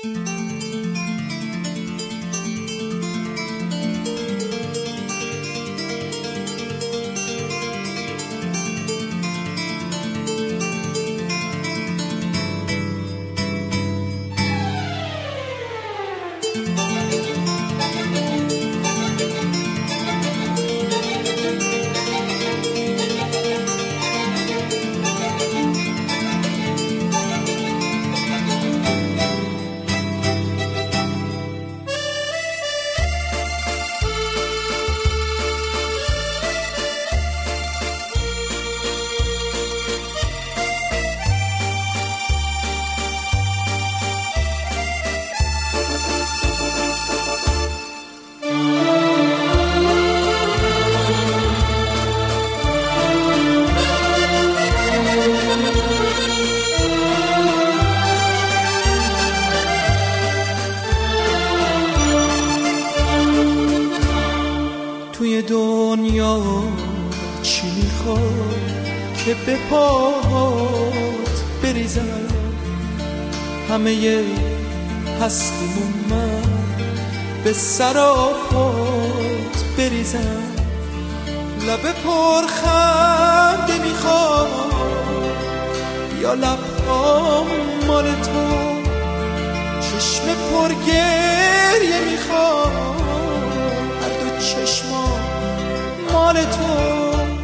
توی دنیا چی میخوای که به پات بریزم؟ همه هستیمون من به سراپات بریزم. لب پرخنده میخوای یا لبهام مال تو؟ چشم پرگریه میخوای هر دو چشما مال تو؟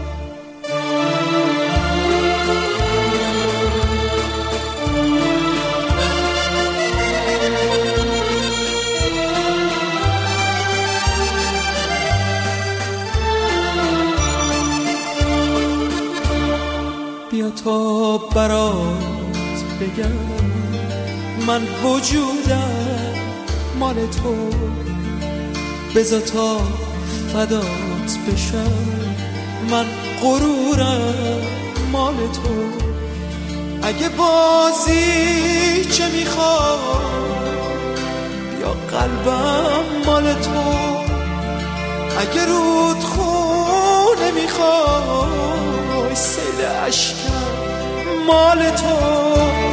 بیا تا برات بگم من وجودم مال تو. بذار تا فدات بشم من غرورم مال تو. اگه بازی چه میخوای یا قلبم مال تو. اگه رودخونه میخوای سیل اشکم مال تو.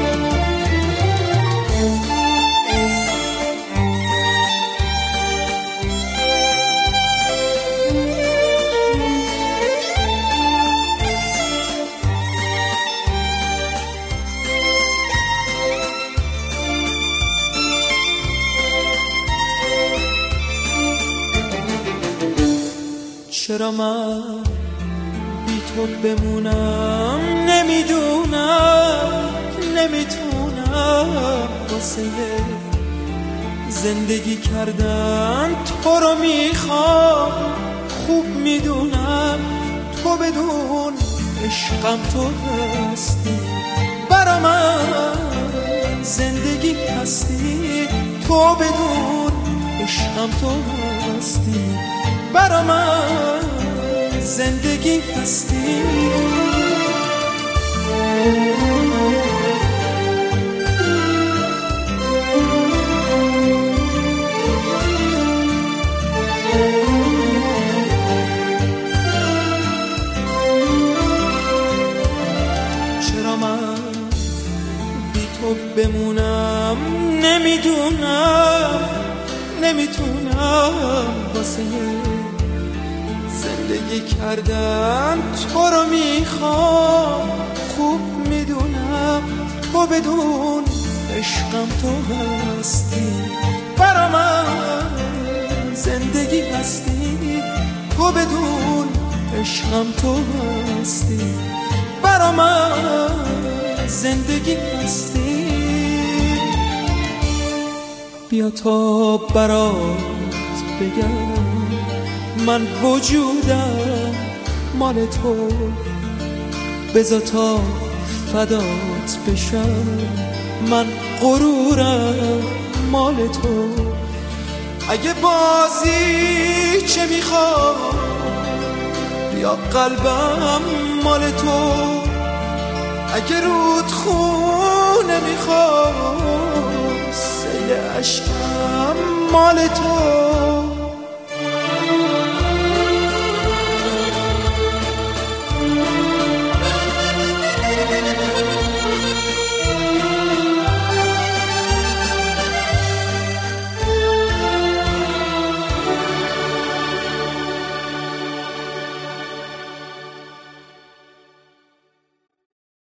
چرا من بی تو بمونم؟ نمیدونم نمیتونم. واسه زندگی کردن تو رو میخوام. خوب میدونم تو بدون عشقم تو هستی. برا من زندگی هستی. تو بدون عشقم تو هستی. برا من زندگی هستی. چرا من بی تو بمونم؟ نمیتونم. واسه زندگی کردن تو رو میخوام. خوب میدونم تو بدون عشقم تو هستی. برا من زندگی هستی. تو بدون عشقم تو هستی. برا من زندگی هستی. بیا تا برات بگم من وجودم مال تو. بذار تا فدات بشم من غرورم مال تو. اگه بازی چه میخوای یا قلبم مال تو. اگه رودخونه میخوای سیل اشکم مال تو.